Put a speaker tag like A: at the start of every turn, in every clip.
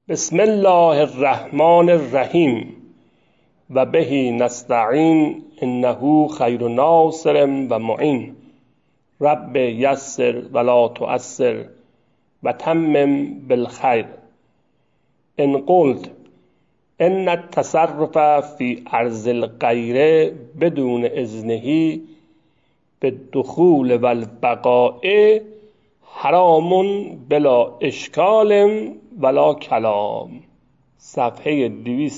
A: بسم الله الرحمن الرحیم و به نستعین انه خیر ناصر و معین. رب یسر ولا تعسر و تمم بالخیر. ان قلت ان التصرف فی ارض الغیر بدون اذنه بالدخول و البقاء حرام بلا اشکال ولا کلام. صفحه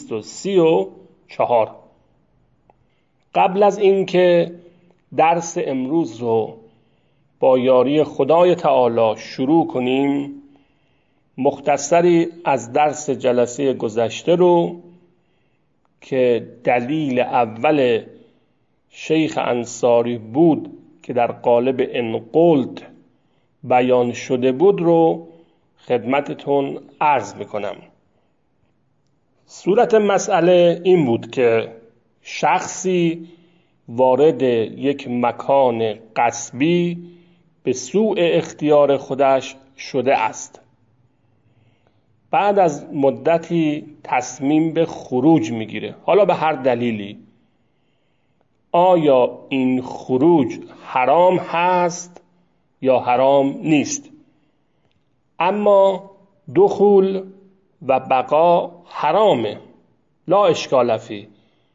A: 234. قبل از اینکه درس امروز رو با یاری خدای تعالی شروع کنیم، مختصری از درس جلسه گذشته رو که دلیل اول شیخ انصاری بود که در قالب ان قلت بیان شده بود رو خدمتتون عرض میکنم. صورت مسئله این بود که شخصی وارد یک مکان غصبی به سوء اختیار خودش شده است. بعد از مدتی تصمیم به خروج میگیره، حالا به هر دلیلی. آیا این خروج حرام هست یا حرام نیست؟ اما دخول و بقا حرامه، لا اشکال فیه.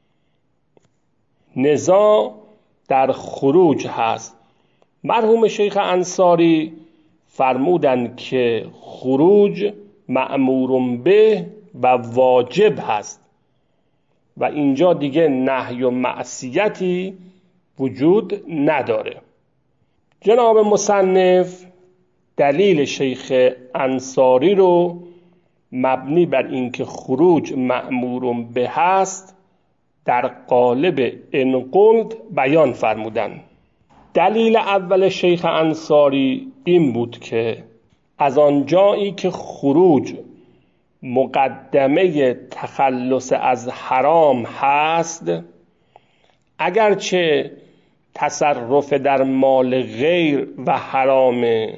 A: نزاع در خروج هست. مرحوم شیخ انصاری فرمودند که خروج مأمور به و واجب هست و اینجا دیگه نهی و معصیتی وجود نداره. جناب مصنف دلیل شیخ انصاری رو مبنی بر اینکه خروج مأمور به هست در قالب ان قلت بیان فرمودن. دلیل اول شیخ انصاری این بود که از آنجایی که خروج مقدمه تخلص از حرام هست، اگرچه تصرف در مال غیر و حرامه،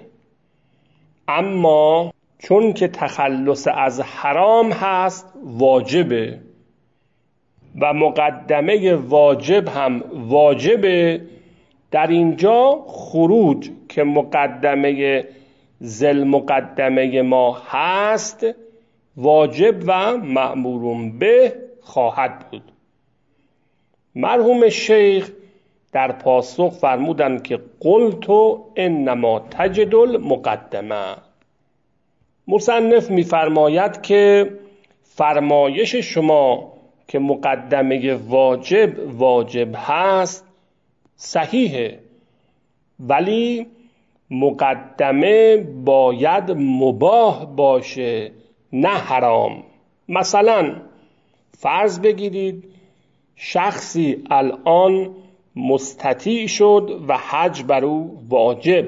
A: اما چون که تخلص از حرام هست واجبه و مقدمه واجب هم واجبه. در اینجا خروج که مقدمه ذل مقدمه ما هست واجب و مأمور به خواهد بود. مرحوم شیخ در پاسخ فرمودند که قلت انما تجد المقدمه. مصنف می‌فرماید که فرمایش شما که مقدمه واجب هست صحیحه، ولی مقدمه باید مباح باشه نه حرام. مثلا فرض بگیرید شخصی الان مستطیع شد و حج بر او واجب.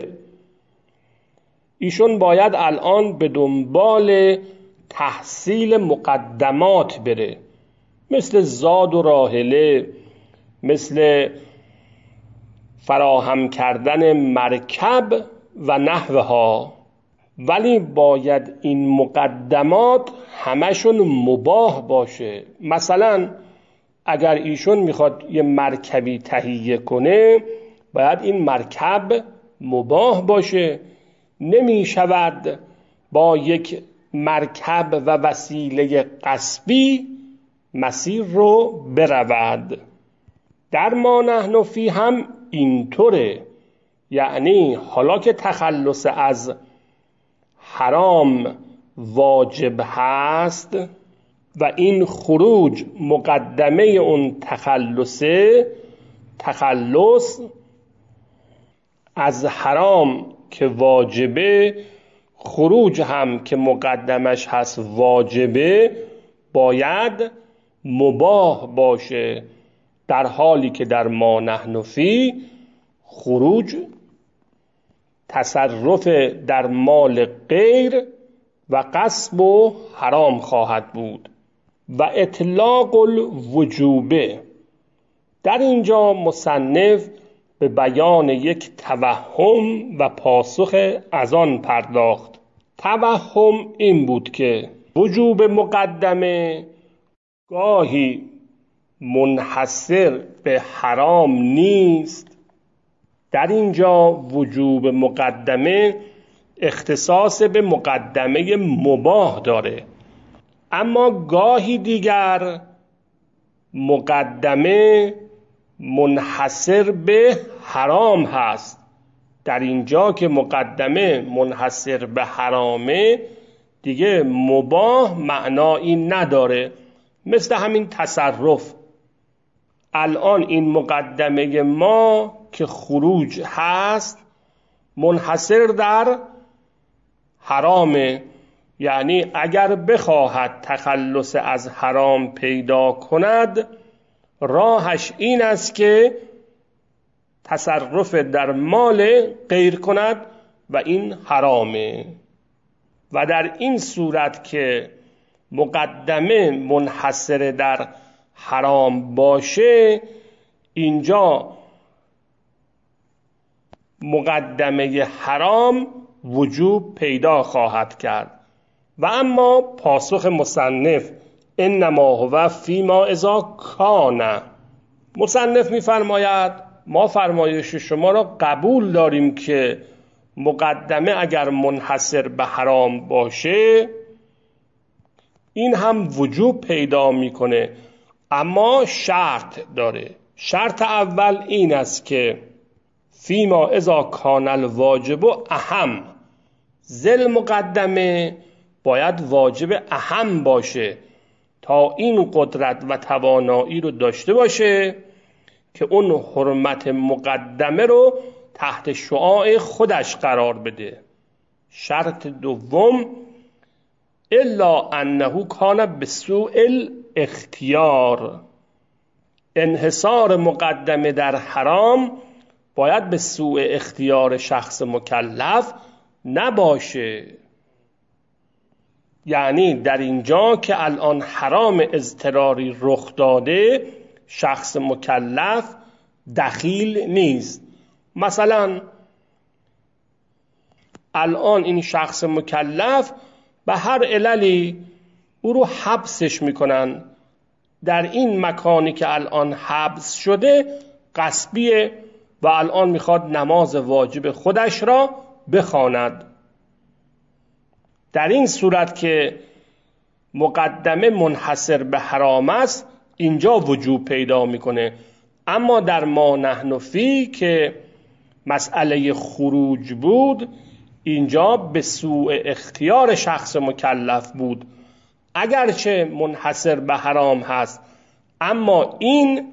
A: ایشون باید الان به دنبال تحصیل مقدمات بره، مثل زاد و راحله، مثل فراهم کردن مرکب و نحوها، ولی باید این مقدمات همشون مباح باشه. مثلا اگر ایشون میخواد یه مرکبی تهیه کنه باید این مرکب مباح باشه. نمیشود با یک مرکب و وسیله غصبی مسیر رو برود. در ما نحن فی هم اینطوره، یعنی حالا که تخلص از حرام واجب هست و این خروج مقدمه اون تخلص از حرام که واجبه، خروج هم که مقدمش هست واجبه، باید مباح باشه، در حالی که در ما نحن فی خروج تصرف در مال غیر و غصب و حرام خواهد بود. و اطلاق الوجوبه، در اینجا مصنف به بیان یک توهم و پاسخ از آن پرداخت. توهم این بود که وجوب مقدمه گاهی منحصر به حرام نیست. در اینجا وجوب مقدمه اختصاص به مقدمه مباح داره، اما گاهی دیگر مقدمه منحصر به حرام هست. در اینجا که مقدمه منحصر به حرامه دیگه مباح معنایی نداره. مثل همین تصرف، الان این مقدمه ما که خروج هست منحصر در حرامه، یعنی اگر بخواهد تخلص از حرام پیدا کند راهش این است که تصرف در مال غیر کند و این حرامه. و در این صورت که مقدمه منحصر در حرام باشه، اینجا مقدمه حرام وجوب پیدا خواهد کرد. و اما پاسخ مصنف انما هو فیما اذا کان، مصنف می‌فرماید ما فرمایش شما را قبول داریم که مقدمه اگر منحصر به حرام باشه این هم وجوب پیدا میکنه، اما شرط داره. شرط اول این است که فیما اذا کان الواجب اهم، ذل مقدمه باید واجب اهم باشه تا این قدرت و توانایی رو داشته باشه که اون حرمت مقدمه رو تحت شعاع خودش قرار بده. شرط دوم الا انه کان بسوء الاختیار، انحصار مقدمه در حرام باید به سوء اختیار شخص مکلف نباشه. یعنی در اینجا که الان حرام اضطراری رخ داده شخص مکلف دخیل نیست. مثلا الان این شخص مکلف به هر عللی او رو حبسش میکنن، در این مکانی که الان حبس شده غصبیه و الان میخواد نماز واجب خودش را بخواند. در این صورت که مقدمه منحصر به حرام است اینجا وجوب پیدا میکنه. اما در ما نحن فی که مسئله خروج بود اینجا به سوء اختیار شخص مکلف بود، اگرچه منحصر به حرام هست اما این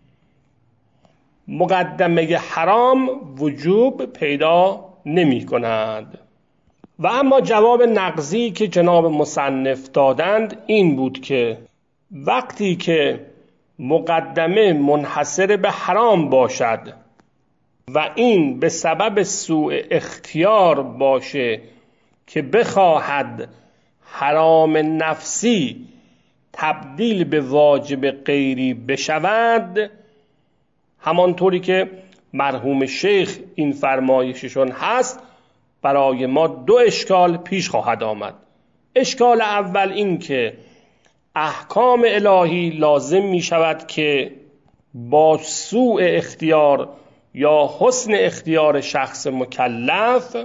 A: مقدمه حرام وجوب پیدا نمی کند. و اما جواب نقضی که جناب مصنف دادند این بود که وقتی که مقدمه منحصر به حرام باشد و این به سبب سوء اختیار باشه که بخواهد حرام نفسی تبدیل به واجب غیری بشود، همانطوری که مرحوم شیخ این فرمایششون هست، برای ما دو اشکال پیش خواهد آمد. اشکال اول این که احکام الهی لازم می شود که با سوء اختیار یا حسن اختیار شخص مکلف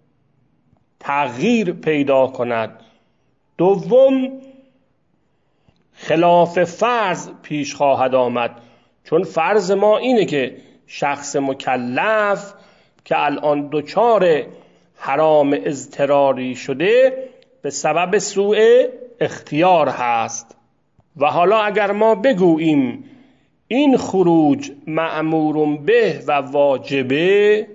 A: تغییر پیدا کند. دوم خلاف فرض پیش خواهد آمد، چون فرض ما اینه که شخص مکلف که الان دچار حرام اضطراری شده به سبب سوء اختیار هست. و حالا اگر ما بگوییم این خروج مأمور به و واجبه،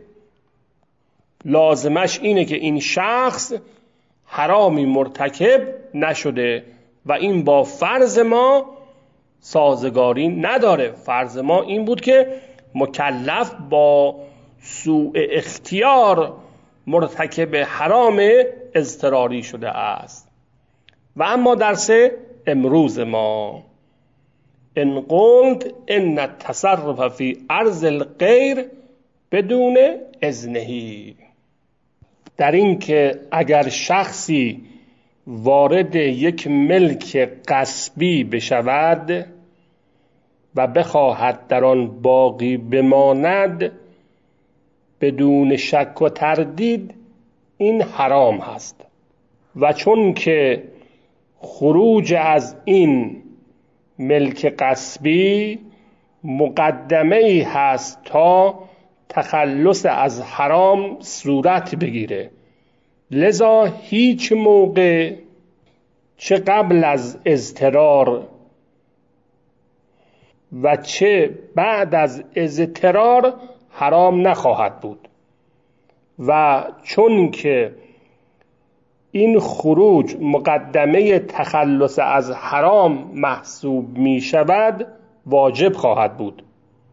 A: لازمش اینه که این شخص حرامی مرتکب نشده و این با فرض ما سازگاری نداره. فرض ما این بود که مکلف با سوء اختیار مرتکب حرام اضطراری شده است. و اما درس امروز ما ان قلت ان التصرف فی ارض الغیر بدون اذنه، در این که اگر شخصی وارد یک ملک غصبی بشود و بخواهد در آن باقی بماند، بدون شک و تردید این حرام هست. و چون که خروج از این ملک غصبی مقدمه ای هست تا تخلص از حرام صورت بگیره، لذا هیچ موقع چه قبل از اضطرار و چه بعد از اضطرار حرام نخواهد بود. و چون که این خروج مقدمه تخلص از حرام محسوب می شود، واجب خواهد بود.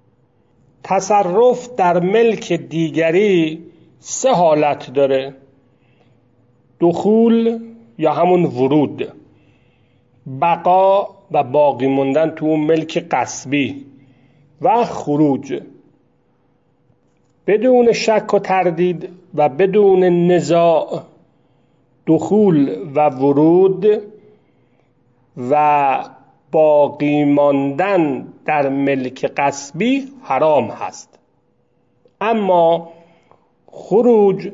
A: تصرف در ملک دیگری 3 حالت داره: دخول یا همون ورود، بقا و باقی موندن تو ملک غصبی، و خروج. بدون شک و تردید و بدون نزاع دخول و ورود و باقی ماندن در ملک غصبی حرام هست. اما خروج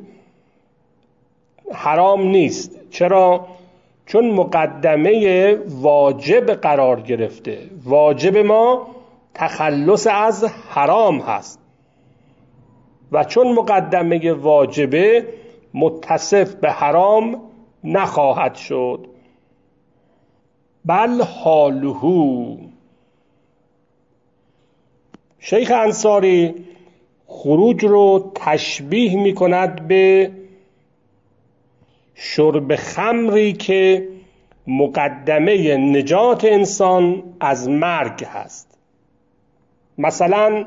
A: حرام نیست. چرا؟ چون مقدمه واجب قرار گرفته. واجب ما تخلص از حرام هست و چون مقدمه واجبه متصف به حرام نخواهد شد. بل حالهو. شیخ انصاری خروج رو تشبیه می کند به شرب خمری که مقدمه نجات انسان از مرگ هست. مثلا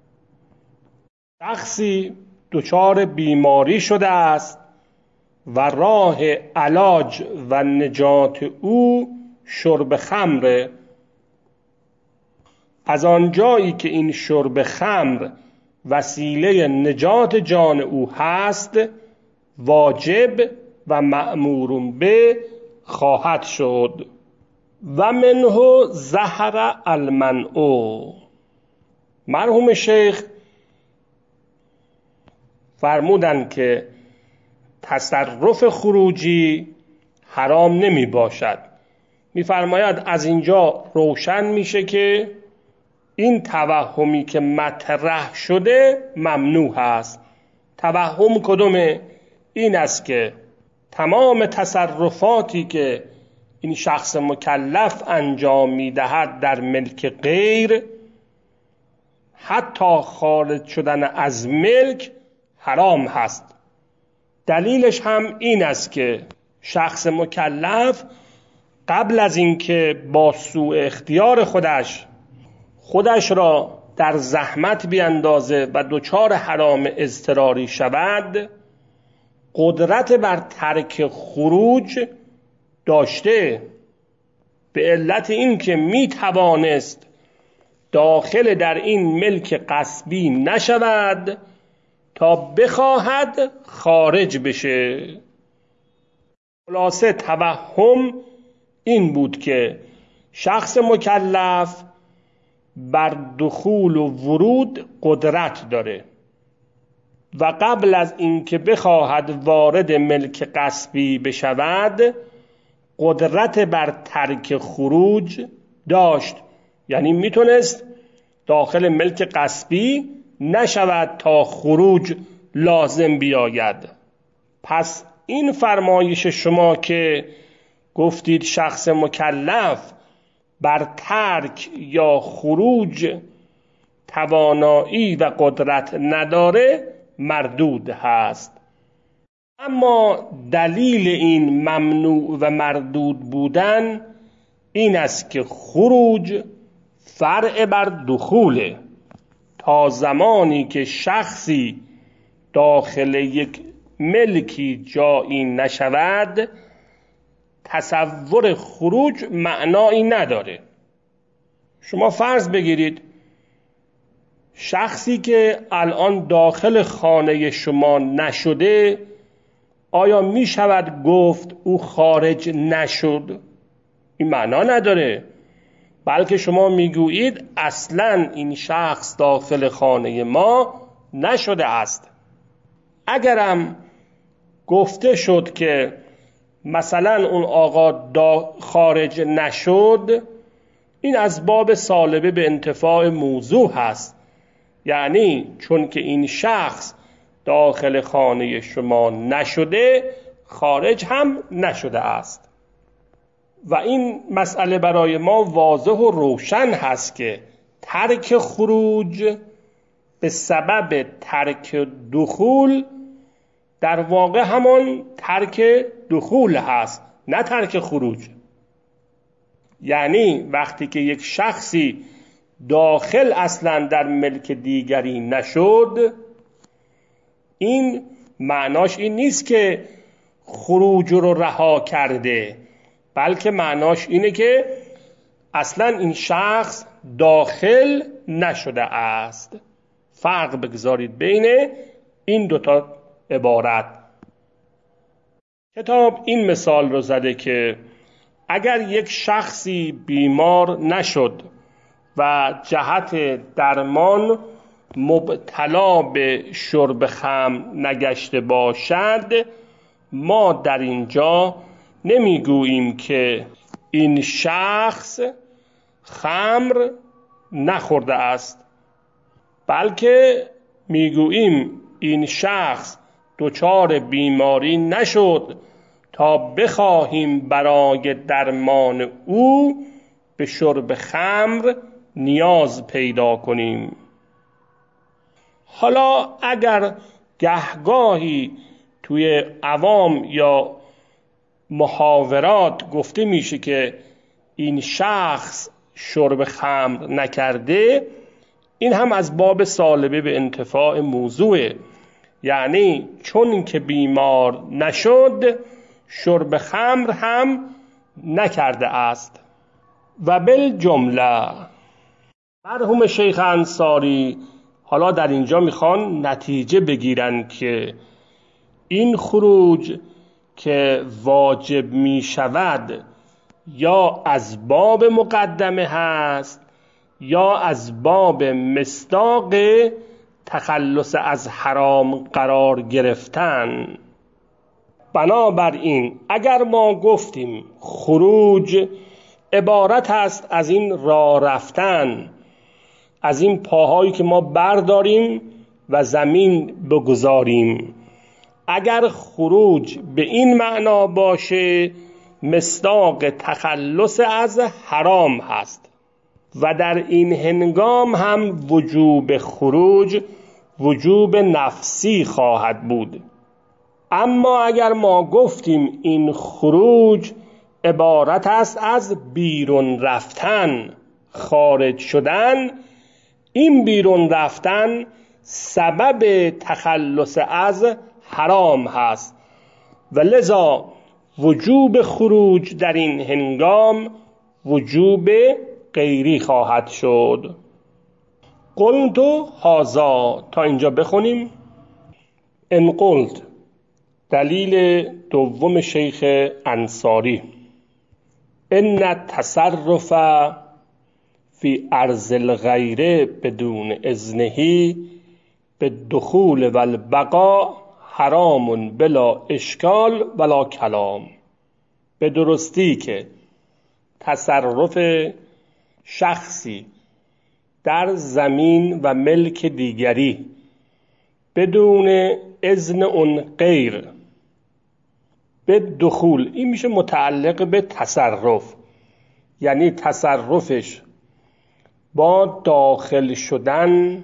A: شخصی دچار بیماری شده است و راه علاج و نجات او شرب خمره. از آنجایی که این شرب خمر وسیله نجات جان او هست، واجب و مأمور به خواهد شد. و منه ظهر المنع. مرحوم شیخ فرمودند که تصرف خروجی حرام نمی باشد. می فرماید از اینجا روشن میشه که این توهمی که مطرح شده ممنوع هست. توهم کدومه؟ این است که تمام تصرفاتی که این شخص مکلف انجام میدهد در ملک غیر، حتی خارج شدن از ملک، حرام هست. دلیلش هم این است که شخص مکلف قبل از اینکه با سوء اختیار خودش را در زحمت بیندازه و دچار حرام اضطراری شود، قدرت بر ترک خروج داشته. به علت اینکه می توانست داخل در این ملک غصبی نشود تا بخواهد خارج بشه. خلاصه توهم این بود که شخص مکلف بر دخول و ورود قدرت داره و قبل از اینکه بخواهد وارد ملک غصبی بشود قدرت بر ترک خروج داشت. یعنی میتونست داخل ملک غصبی نشود تا خروج لازم بیاید. پس این فرمایش شما که گفتید شخص مکلف بر ترک یا خروج توانایی و قدرت نداره مردود هست. اما دلیل این ممنوع و مردود بودن این است که خروج فرع بر دخوله. تا زمانی که شخصی داخل یک ملکی جایی نشود، تصور خروج معنایی نداره. شما فرض بگیرید شخصی که الان داخل خانه شما نشده آیا می شود گفت او خارج نشد؟ این معنا نداره، بلکه شما میگویید اصلا این شخص داخل خانه ما نشده است. اگرم گفته شد که مثلا اون آقا خارج نشد، این از باب سالبه به انتفاع موضوع هست، یعنی چون که این شخص داخل خانه شما نشده، خارج هم نشده است. و این مسئله برای ما واضح و روشن هست که ترک خروج به سبب ترک دخول در واقع همان ترک دخول هست، نه ترک خروج. یعنی وقتی که یک شخصی داخل اصلا در ملک دیگری نشد، این معناش این نیست که خروج رو رها کرده، بلکه معناش اینه که اصلا این شخص داخل نشده است. فرق بگذارید بین این دوتا عبارت. کتاب این مثال رو زده که اگر یک شخصی بیمار نشد و جهت درمان مبتلا به شرب خمر نگشته باشد، ما در اینجا نمیگوییم که این شخص خمر نخورده است، بلکه میگوییم این شخص دچار بیماری نشد تا بخواهیم برای درمان او به شرب خمر نیاز پیدا کنیم. حالا اگر گهگاهی توی عوام یا محاورات گفته میشه که این شخص شرب خمر نکرده، این هم از باب سالبه به انتفاع موضوعه، یعنی چون که بیمار نشد شرب خمر هم نکرده است. و بالجمله مرحوم شیخ انصاری حالا در اینجا میخوان نتیجه بگیرن که این خروج که واجب میشود یا از باب مقدمه هست یا از باب مصداق تخلص از حرام قرار گرفتن. بنابراین اگر ما گفتیم خروج عبارت است از این راه رفتن، از این پاهایی که ما برداریم و زمین بگذاریم، اگر خروج به این معنا باشه مصداق تخلص از حرام هست و در این هنگام هم وجوب خروج وجوب نفسی خواهد بود. اما اگر ما گفتیم این خروج عبارت است از بیرون رفتن، خارج شدن، این بیرون رفتن سبب تخلص از حرام هست و لذا وجوب خروج در این هنگام وجوب غیری خواهد شد. قلت هذا تا اینجا بخونیم. ان قلت دلیل دوم شیخ انصاری، ان التصرف فی ارض الغیر بدون اذنه بالدخول والبقاء حرام بلا اشکال ولا کلام. به درستی که تصرف شخصی در زمین و ملک دیگری بدون اذن اون غیر به دخول، این میشه متعلق به تصرف، یعنی تصرفش با داخل شدن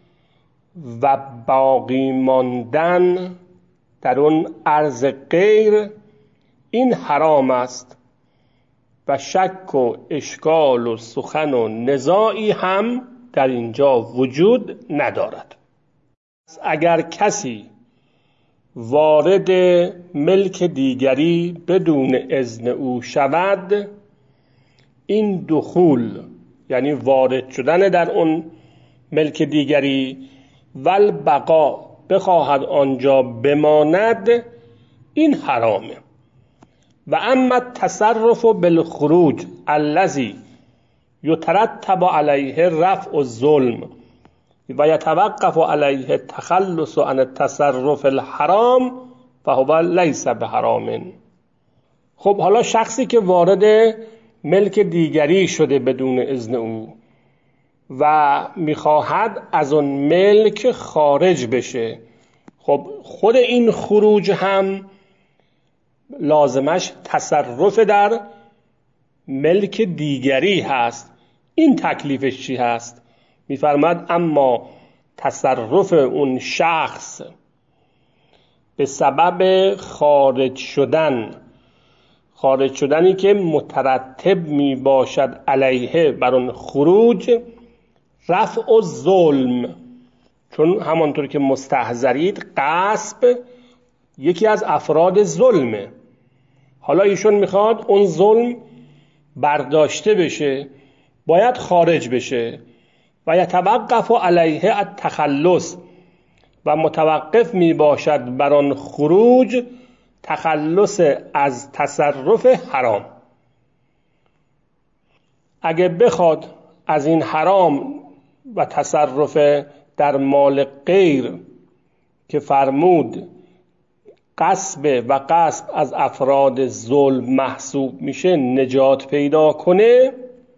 A: و باقی ماندن در اون ارض غیر، این حرام است و شک و اشکال و سخن و نزاعی هم در اینجا وجود ندارد. اگر کسی وارد ملک دیگری بدون اذن او شود، این دخول یعنی وارد شدن در اون ملک دیگری و البقا بخواهد آنجا بماند، این حرامه. و اما التصرف بالخروج الذي یترتب علیه رفع الظلم و یتوقف علیه التخلص عن التصرف الحرام فهو لیس بحرام. خب حالا شخصی که وارد ملک دیگری شده بدون اذن او و میخواهد از اون ملک خارج بشه، خب خود این خروج هم لازمش تصرف در ملک دیگری هست. این تکلیفش چی هست؟ میفرماد اما تصرف اون شخص به سبب خارج شدنی که مترتب می باشد علیه بر اون خروج رفع الظلم، چون همانطور که مستحضرید غصب یکی از افراد ظلمه. حالا ایشون میخواد اون ظلم برداشته بشه، باید خارج بشه و یتوقف علیه التخلص و متوقف می باشد بر آن خروج تخلص از تصرف حرام. اگه بخواد از این حرام و تصرف در مال غیر که فرمود غصب و غصب از افراد ظلم محسوب میشه نجات پیدا کنه،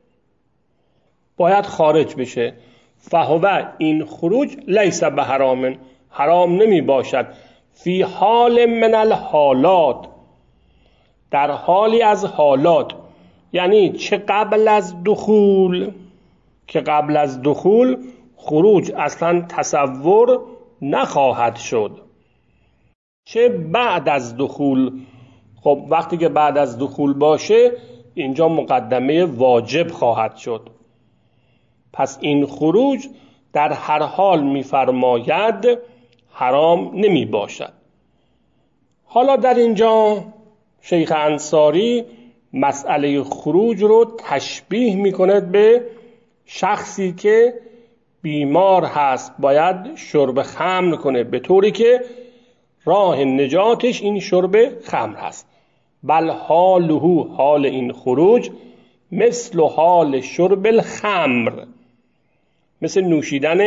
A: باید خارج بشه. فهو این خروج لیس بحرام، حرام نمی باشد. فی حال من الحالات، در حالی از حالات، یعنی چه قبل از دخول، که قبل از دخول خروج اصلا تصور نخواهد شد، چه بعد از دخول. خب وقتی که بعد از دخول باشه اینجا مقدمه واجب خواهد شد. پس این خروج در هر حال می‌فرماید حرام نمی باشد. حالا در اینجا شیخ انصاری مسئله خروج رو تشبیه می‌کند به شخصی که بیمار هست، باید شرب خمر کنه، به طوری که راه نجاتش این شرب خمر هست. بل حاله، حال این خروج، مثل حال شرب الخمر، مثل نوشیدن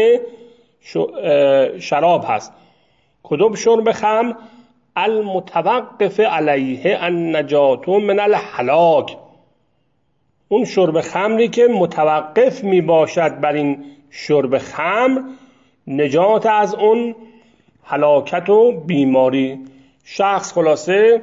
A: شراب هست. کدوم شرب خمر؟ المتوقف علیه النجات من الهلاک، اون شرب خمری که متوقف می باشد بر این شرب خمر نجات از اون هلاکت و بیماری. شخص خلاصه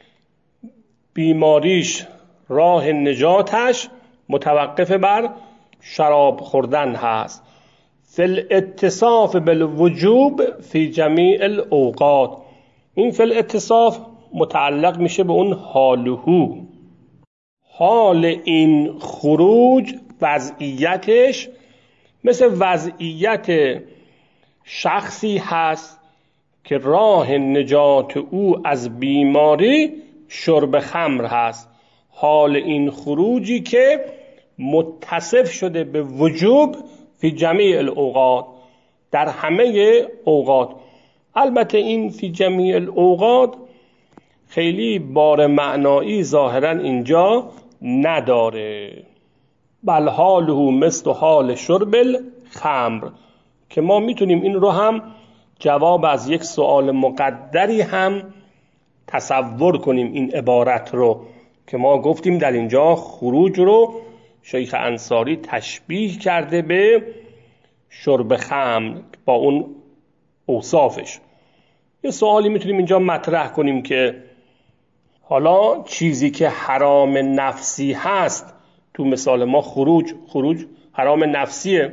A: بیماریش، راه نجاتش متوقف بر شراب خوردن هست. فی الاتصاف بالوجوب فی جمیع الاوقات، این فی الاتصاف متعلق میشه به اون حالهو، حال این خروج وضعیتش مثل وضعیت شخصی هست که راه نجات او از بیماری شرب خمر هست. حال این خروجی که متصف شده به وجوب فی جمیع الاوقات، در همه اوقات. البته این فی جمیع الاوقات خیلی بار معنایی ظاهرا اینجا نداره. بل حاله مثل حال شرب الخمر، که ما میتونیم این رو هم جواب از یک سوال مقدری هم تصور کنیم. این عبارت رو که ما گفتیم در اینجا خروج رو شیخ انصاری تشبیه کرده به شرب خمر با اون اوصافش. یه سوالی میتونیم اینجا مطرح کنیم که حالا چیزی که حرام نفسی هست، تو مثال ما خروج حرام نفسیه،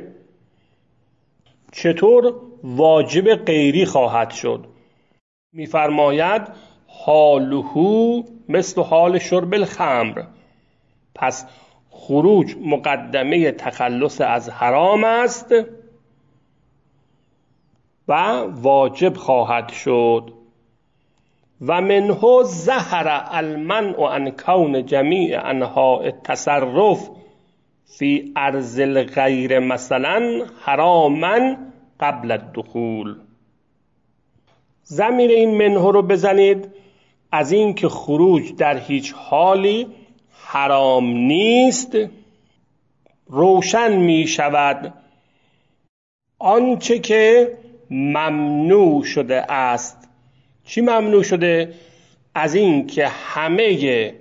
A: چطور واجب غیری خواهد شد؟ میفرماید حالهو مثل حال شرب الخمر، پس خروج مقدمه تخلص از حرام است و واجب خواهد شد. و منه ظهر المنع عن کون جمیع انواع التصرف فی ارض الغیر مثلا حراما قبل الدخول. ضمیر این منه رو بزنید، از این که خروج در هیچ حالی حرام نیست، روشن می شود آنچه که ممنوع شده است. چی ممنوع شده؟ از این که همه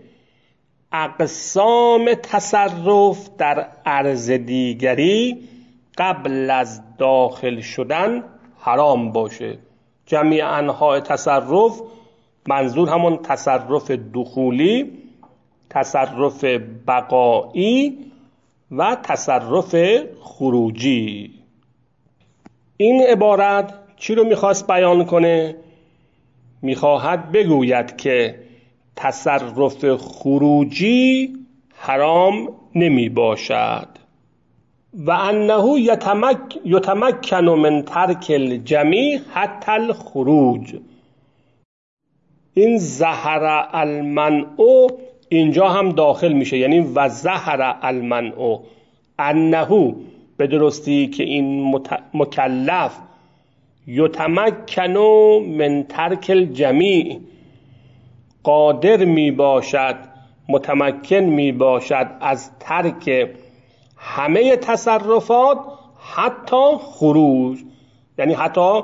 A: اقسام تصرف در ارض دیگری قبل از داخل شدن حرام باشه. جمیع انواع تصرف، منظور همون تصرف دخولی، تصرف بقایی و تصرف خروجی. این عبارت چی رو میخواست بیان کنه؟ میخواهد بگوید که تصرف خروجی حرام نمی باشد و انه یتمکن من ترک الجمیع حتی الخروج. این ظهر المنع اینجا هم داخل میشه، یعنی و ظهر المنع، انه به درستی که این مکلف یتمکن من ترک الجمیع، قادر می باشد، متمکن می باشد از ترک همه تصرفات حتی خروج، یعنی حتی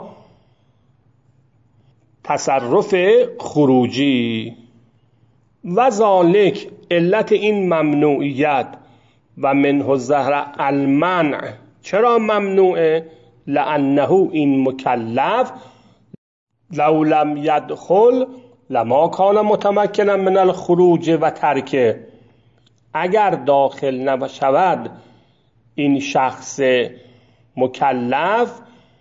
A: تصرف خروجی. و ذالک، علت این ممنوعیت و منه ظهر المنع، چرا ممنوعه؟ لانه این مکلف لو لم یدخل لما کان متمکنا من الخروج و ترکه، اگر داخل نشود این شخص مکلف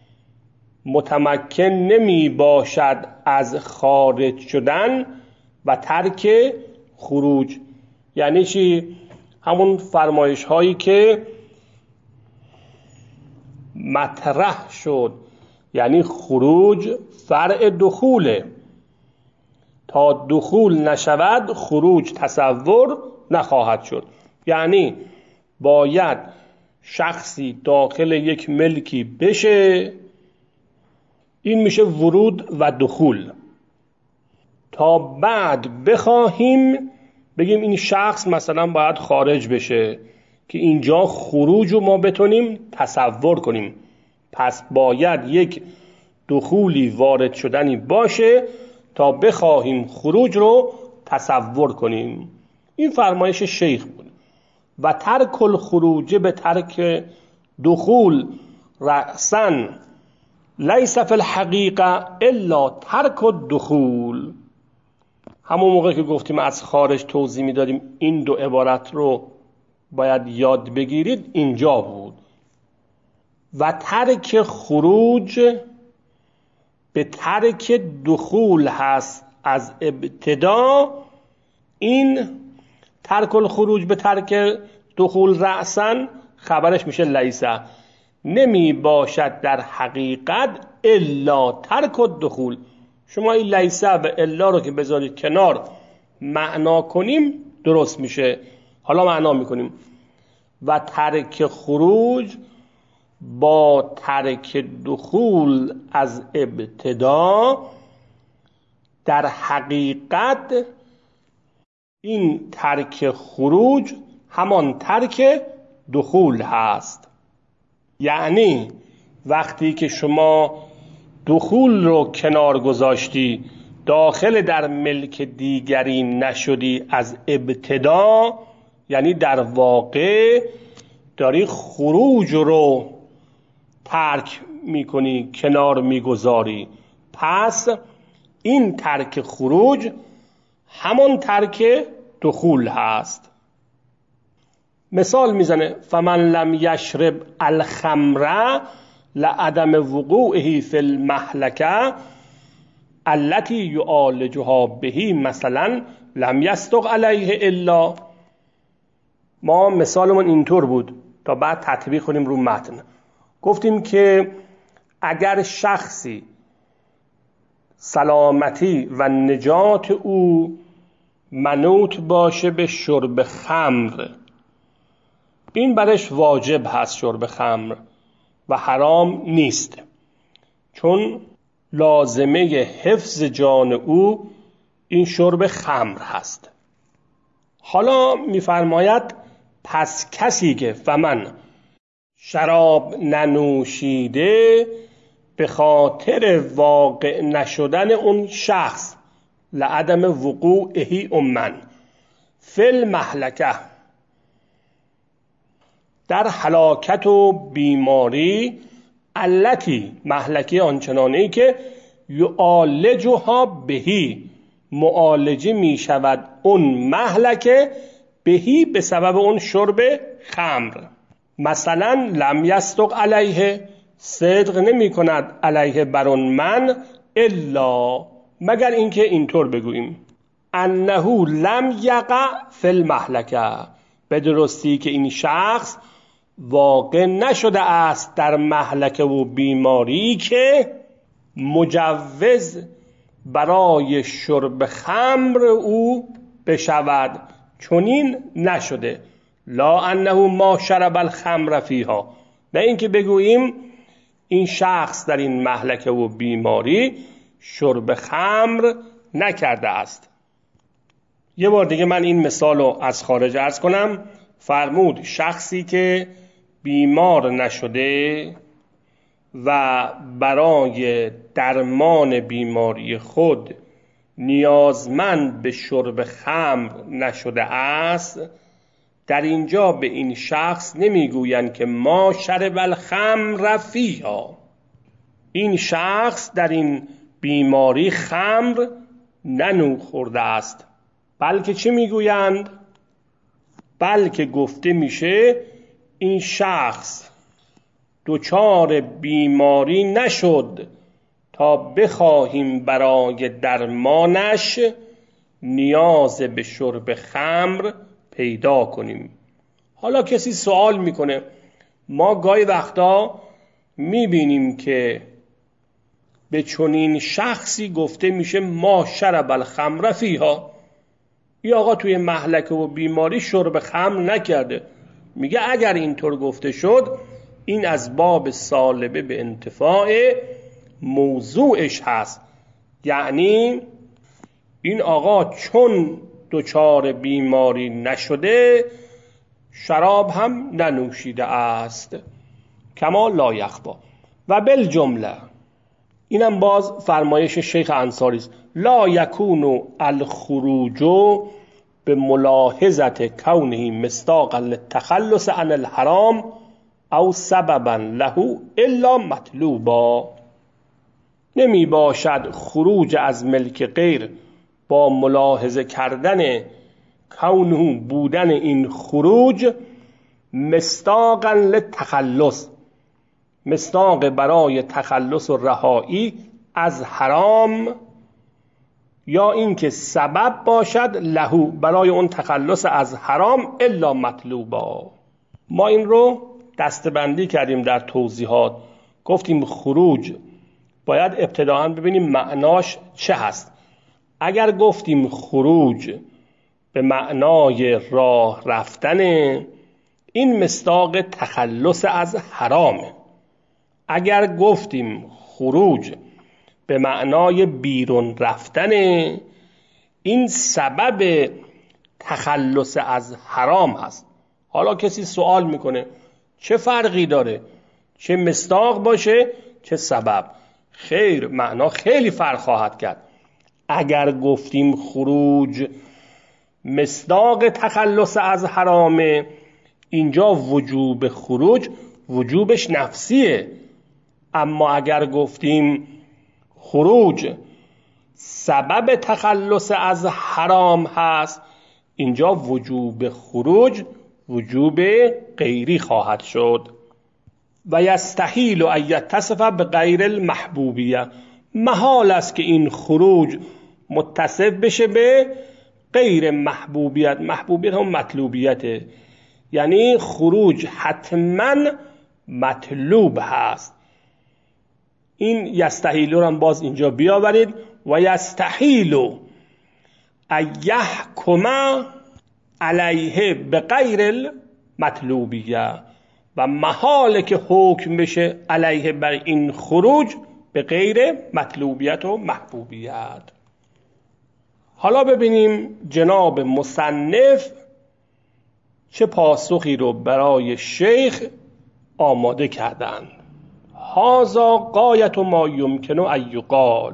A: متمکن نمی باشد از خارج شدن و ترک خروج. یعنی چی؟ همون فرمایش هایی که مطرح شد، یعنی خروج فرع دخوله، تا دخول نشود خروج تصور نخواهد شد. یعنی باید شخصی داخل یک ملکی بشه، این میشه ورود و دخول، تا بعد بخواهیم بگیم این شخص مثلا باید خارج بشه که اینجا خروج رو ما بتونیم تصور کنیم. پس باید یک دخولی وارد شدنی باشه تا بخواهیم خروج رو تصور کنیم. این فرمایش شیخ بود. و ترک الخروج به ترک دخول رأساً لیس فی الحقیقه الا ترک الدخول. همون موقع که گفتیم از خارج توضیح میدادیم این دو عبارت رو باید یاد بگیرید، اینجا بود. و ترک خروج به ترک دخول هست از ابتدا. این ترک الخروج به ترک دخول رأساً خبرش میشه لیسه، نمی باشد در حقیقت الا ترک الدخول. شما این لیسه و الا رو که بذارید کنار معنا کنیم درست میشه. حالا معنا میکنیم و ترک خروج با ترک دخول از ابتدا، در حقیقت این ترک خروج همان ترک دخول هست. یعنی وقتی که شما دخول رو کنار گذاشتی، داخل در ملک دیگری نشدی از ابتدا، یعنی در واقع داری خروج رو ترک میکنی، کنار میگذاری. پس این ترک خروج همان ترک دخول هست. مثال میزنه فمن لم یشرب الخمر لعدم وقوعه فی المهلکه التي یعالجها به مثلا لم یصدق علیه الا. ما مثالمون اینطور بود تا بعد تطبیق کنیم رو متن. گفتیم که اگر شخصی سلامتی و نجات او منوط باشه به شرب خمر، این برش واجب هست شرب خمر و حرام نیست، چون لازمه حفظ جان او این شرب خمر هست. حالا میفرماید پس کسی که فمن شراب ننوشیده به خاطر واقع نشدن اون شخص لعدم وقوعه امن فی المهلکه، در هلاکت و بیماری، التی مهلکه آنچنانی که یعالجها بهی معالجه می شود اون مهلکه بهی به سبب اون شرب خمر. مثلا لم یصدق علیه، صدق نمی کند علیه بر اون من، الا مگر اینکه اینطور بگوییم انه لم یقع فی المهلکه، به درستی که این شخص واقع نشده است در مهلکه و بیماری که مجوز برای شرب خمر او بشود، چنین نشده. لا انه ما شرب الخمر فیها، نه اینکه بگوییم این شخص در این مهلکه و بیماری شرب خمر نکرده است. یه بار دیگه من این مثال رو از خارج عرض کنم. فرمود شخصی که بیمار نشده و برای درمان بیماری خود نیازمند به شرب خمر نشده است، در اینجا به این شخص نمیگویند که ما شرب الخمر فیها، این شخص در این بیماری خمر ننو خورده است، بلکه چی میگویند؟ بلکه گفته میشه این شخص دچار بیماری نشد تا بخواهیم برای درمانش نیاز به شرب خمر پیدا کنیم. حالا کسی سوال میکنه، ما گاهی وقتا میبینیم که به چنین شخصی گفته میشه ما شرب الخمر فیها، این آقا توی مهلکه و بیماری شرب خمر نکرده. میگه اگر اینطور گفته شد این از باب سالبه به انتفاع موضوعش هست، یعنی این آقا چون دچار بیماری نشده شراب هم ننوشیده است، کما لا یخفی. و بالجمله اینم باز فرمایش شیخ انصاری است، لا یکون الخروج به ملاحظت کونه مصداقا للتخلص عن الحرام او سببا له الا مطلوبا، نمی باشد خروج از ملک غیر با ملاحظه کردن کونه بودن این خروج مصداقا للتخلص، مصداق برای تخلص و رهایی از حرام، یا اینکه سبب باشد لهو برای اون تخلص از حرام الا مطلوبا. ما این رو دسته‌بندی کردیم در توضیحات، گفتیم خروج باید ابتداً ببینیم معناش چه هست. اگر گفتیم خروج به معنای راه رفتن، این مصداق تخلص از حرامه. اگر گفتیم خروج به معنای بیرون رفتن، این سبب تخلص از حرام هست. حالا کسی سوال میکنه چه فرقی داره؟ چه مصداق باشه چه سبب؟ خیر، معنا خیلی فرق خواهد کرد. اگر گفتیم خروج مصداق تخلص از حرامه، اینجا وجوب خروج وجوبش نفسیه. اما اگر گفتیم خروج سبب تخلص از حرام هست، اینجا وجوب خروج وجوب غیری خواهد شد. و یستحیل ان یتصف بغیر المحبوبیه، محال است که این خروج متصف بشه به غیر محبوبیت. محبوبیت هم مطلوبیته، یعنی خروج حتما مطلوب هست. این یستحیل رو هم باز اینجا بیاورید. و یستحیل ان یحکم علیه بغیر المطلوبیه، و محاله که حکم بشه علیه بر این خروج به غیر مطلوبیت و محبوبیت. حالا ببینیم جناب مصنف چه پاسخی رو برای شیخ آماده کردند. هذا غایت ما یمکن ان یقال.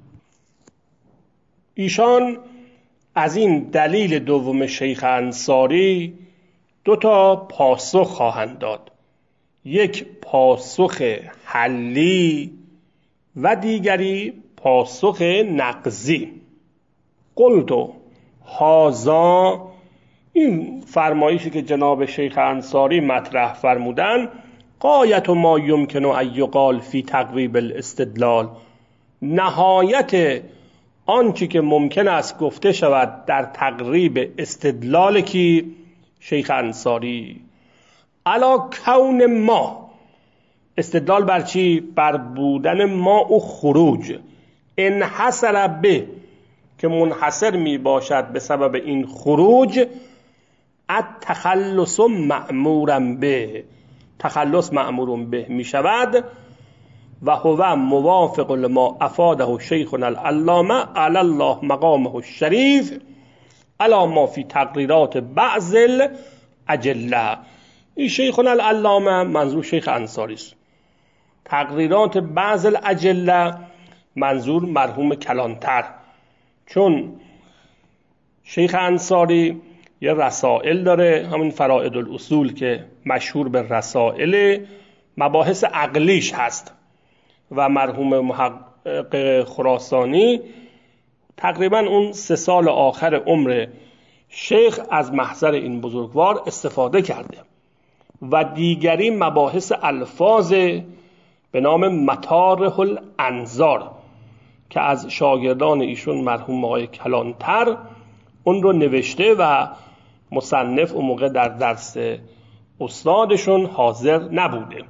A: ایشان از این دلیل دوم شیخ انصاری 2 تا پاسخ خواهند داد، یک پاسخ حلی و دیگری پاسخ نقضی. قلت هذا، این فرمایشی که جناب شیخ انصاری مطرح فرمودن، غایت ما یمکن ان یقال فی تقریب الاستدلال، نهایت آنچه که ممکن است گفته شود در تقریب استدلال کی؟ شیخ انصاری. علی کون ما، استدلال بر چی؟ بر بودن ما او خروج، انحصر به، که منحصر می باشد به سبب این خروج، التخلص مأمورا به، تخلص مأمور به می شود، و هو موافق لما افاده شیخنا العلامه علی الله مقامه الشریف علی ما فی تقریرات بعض الاجله. این شیخنا العلامه منظور شیخ انصاری است، تقریرات بعض الاجله منظور مرحوم کلانتر، چون شیخ انصاری یه رسائل داره، همین فرائد الاصول که مشهور به رسائل، مباحث عقلیش هست، و مرحوم محقق خراسانی تقریبا اون 3 سال آخر عمر شیخ از محضر این بزرگوار استفاده کرده، و دیگری مباحث الفاظ به نام مطارح الانظار که از شاگردان ایشون مرحوم آقای کلانتر اون رو نوشته و مصنف اون موقع در درس استادشون حاضر نبوده.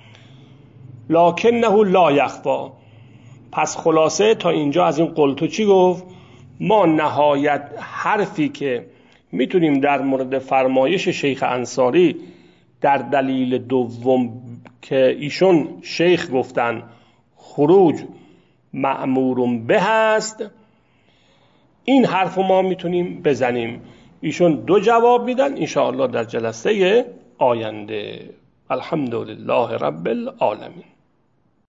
A: لکنه لا یخفا. پس خلاصه تا اینجا از این قلتو چی گفت؟ ما نهایت حرفی که میتونیم در مورد فرمایش شیخ انصاری در دلیل دوم که ایشون شیخ گفتن خروج مأمور به هست، این حرف ما میتونیم بزنیم. ایشون 2 جواب میدن انشاءالله در جلسه آینده. الحمدلله رب العالمین.